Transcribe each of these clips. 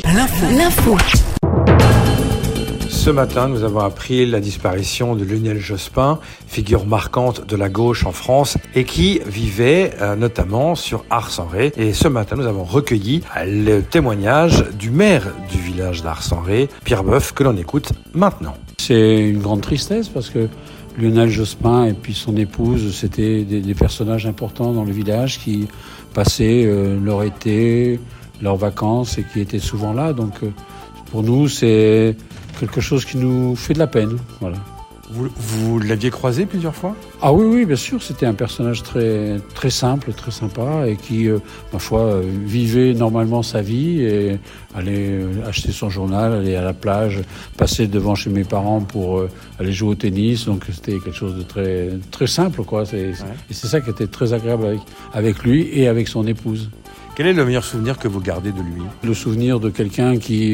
L'info. Ce matin, nous avons appris la disparition de Lionel Jospin, figure marquante de la gauche en France et qui vivait notamment sur Ars-en-Ré. Et ce matin, nous avons recueilli le témoignage du maire du village d'Ars-en-Ré, Pierre Boeuf, que l'on écoute maintenant. C'est une grande tristesse parce que Lionel Jospin et puis son épouse, c'était des personnages importants dans le village qui passaient leur été, leurs vacances et qui étaient souvent là. Donc pour nous, c'est quelque chose qui nous fait de la peine. Voilà. Vous l'aviez croisé plusieurs fois ? Ah oui, bien sûr. C'était un personnage très, très simple, très sympa et qui, ma foi, vivait normalement sa vie et allait acheter son journal, aller à la plage, passer devant chez mes parents pour aller jouer au tennis. Donc c'était quelque chose de très, très simple, quoi. Et c'est ça qui était très agréable avec lui et avec son épouse. Quel est le meilleur souvenir que vous gardez de lui ? Le souvenir de quelqu'un qui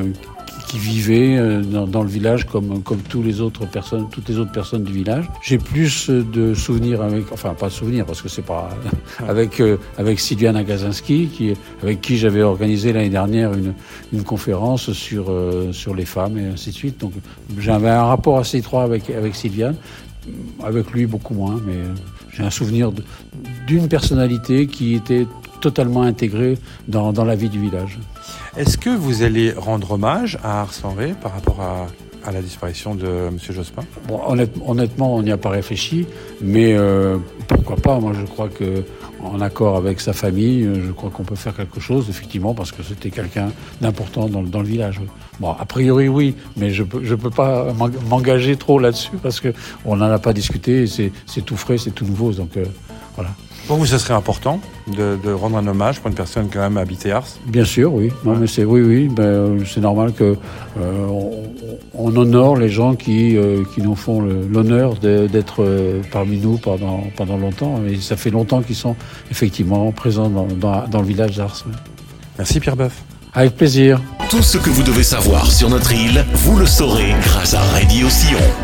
vivait dans le village comme toutes les autres personnes du village. J'ai plus de souvenirs pas de souvenirs parce que c'est pas avec Sylviane Agazinski avec qui j'avais organisé l'année dernière une conférence sur les femmes et ainsi de suite. Donc j'avais un rapport assez étroit avec Sylviane, avec lui beaucoup moins, mais j'ai un souvenir d'une personnalité qui était totalement intégrée dans la vie du village. Est-ce que vous allez rendre hommage à Ars-en-Ré par rapport à la disparition de M. Jospin ? Bon, honnêtement, on n'y a pas réfléchi, mais pourquoi pas ? Moi, je crois que, en accord avec sa famille, je crois qu'on peut faire quelque chose, effectivement, parce que c'était quelqu'un d'important dans le village. Bon, a priori, oui, mais je peux pas m'engager trop là-dessus parce que on n'en a pas discuté. Et c'est tout frais, c'est tout nouveau, donc voilà. Pour vous, ce serait important de rendre un hommage pour une personne qui a quand même habité Ars ? Bien sûr, oui. Non, mais c'est c'est normal que on honore les gens qui nous font l'honneur d'être parmi nous pendant longtemps. Et ça fait longtemps qu'ils sont effectivement présents dans le village d'Ars. Merci Pierre Boeuf. Avec plaisir. Tout ce que vous devez savoir sur notre île, vous le saurez grâce à Radio Sillon.